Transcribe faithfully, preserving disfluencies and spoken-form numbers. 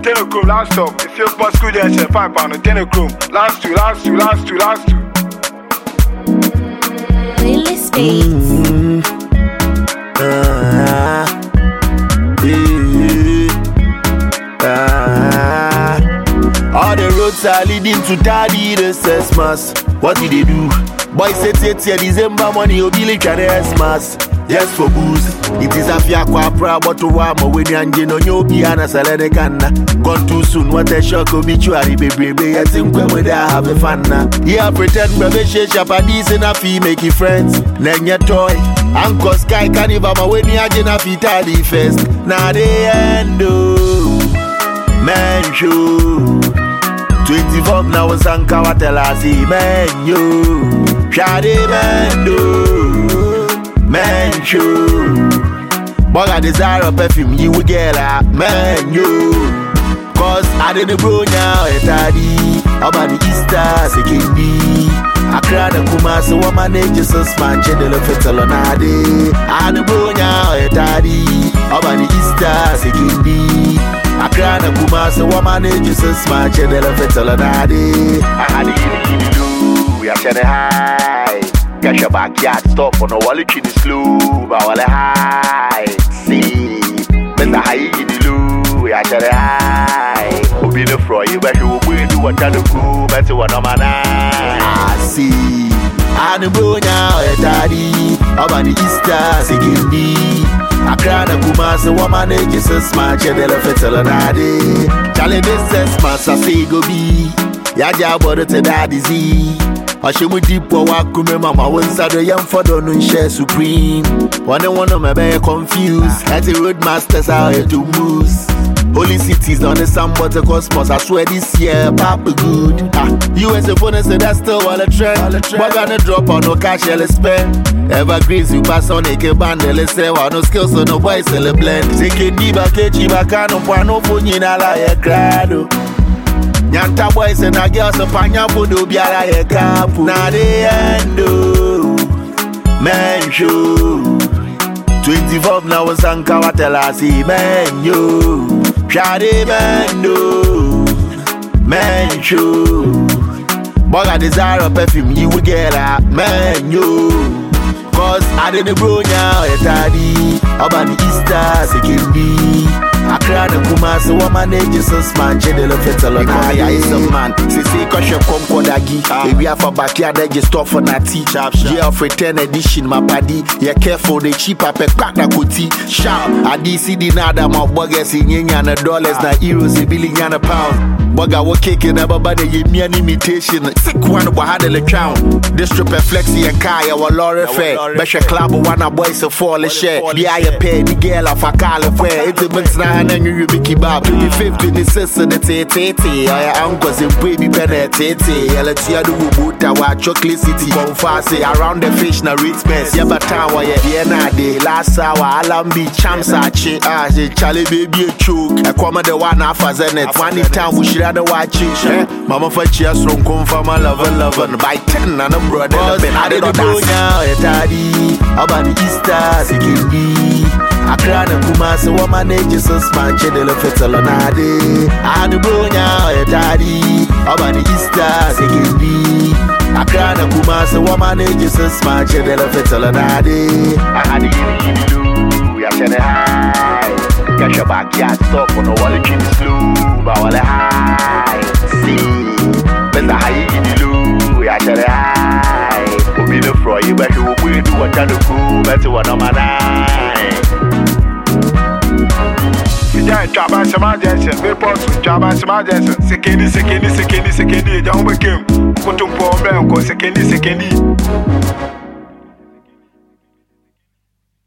Telecom, last stop. If you must go there, say five pound. Telecom, last two, last two, last two, last two. Playlist Beats. Mm-hmm. uh, yeah, uh, all the roads are leading to Tadi the Christmas. What did they do? Boys say it's a December money, you'll be like Christmas. Just for booze, it is a fiacqua proud but to warm when you're on your piano, Saladecana. Gone too soon, what a shock obituary, baby, baby. I think when I have a fun now. Yeah, pretend, brother, shake up a decent a fee, make you friends. Then your toy, Uncle Sky Carnival, when you're in a Vitali Fest. Now they end, man, show. twenty-four now, Sanka, what I see, man, you. Shady man, do. Man, you. But I desire a perfume, you will get a man, you. Cause I didn't bro now, it's daddy. About the Easter, second D. I cried a Kuma, so one manager, so smash the little on a day. I didn't bro now, it's daddy. About the Easter, second D. I cried a Kuma, so one manager, so smash the little on a day. I had it do, we are saying hi. Cash your backyard stop on a wallet in the slow, but all high. See, better high in the low, I tell you high. Who be the fro, you better who will do what you do, better one of my I see, I know bro now, daddy. About the Easter, second D. I cried a Kuma, so one manager, so smart, you're the fetal on a day. Charlie, this is my say go be. Yaja, but it's a daddy Z. I should be deep for Wakume Mama once I the young for don't share supreme. One and one of my bear confused. At the roadmasters out here to moose. Holy cities on the sun but the cosmos. I swear this year, Papa good. Ah, U S phone said that's still all a trend. But gonna drop on no cash, I'll spend. Evergreens, you pass on a bundle, let's say, no skills, so no boys, sell a blend. Take it deep, I catch you back on no phone, you know, like a crowd. Nyanta boys and a girls a panya podo biara ye kapu. Na de endo man show. twenty-four now was Sanka watela si man yo. Shade man do man show. Boga desire a perfume you will get a man yo. Cause I didn't bro now a daddy. About the Easter second D. I cried a Kuma, so one manager, so smart, the little fetal on I is a man. Sissy, cause you come Kodagi. We have a backyard, they just stop for Nati. Yeah, for ten edition, my paddy. Yeah, careful, the cheap up a crack na kuti. Sharp, I D C D nada, my buggers in yen and dollars, na euros, a billion and a pound. Bugger will kick in everybody, give me an imitation. Sick one of had a crown. This trip a flexi and kaya, or Laura Fair. Besha club, one of boys a fall a share. The eye pay, the girl of a car fair. It's a mix now. And then you be kebab. twenty-fifth, twenty-sixth, and it's eight eighty. I am uncles and baby penetrate. Let's see how do boot our chocolate city. Go fast around the fish na rich mess. Yeah, but town where yeah, na day last hour. Alam be champs are chi. Ah, Charlie baby a choke. I come the one half as in it. One in town we should have the watch it. Mama for cheers from come from a lover lover. By ten and a brother. I didn't know now, daddy. About the Easter, second D. I cried a Kuma, so one manager, so smart, the little fetal on a day. I do bro now, daddy. About the Easter, second D. I cried a Kuma, so one manager, so smart, the little fetal on a day. I had it in the we are saying hi. Cash your backyard stop on the wallet in the slow, but all high. See, when the high in the low, we are saying hi. Who be the fro, you better who will do what you do, better one of my nine. Jaba Sama Jensen, report to Jaba Sama Jensen. Sekendi, sekendi, sekendi, sekendi. Don't become Kutum for Blanco, sekendi, sekendi.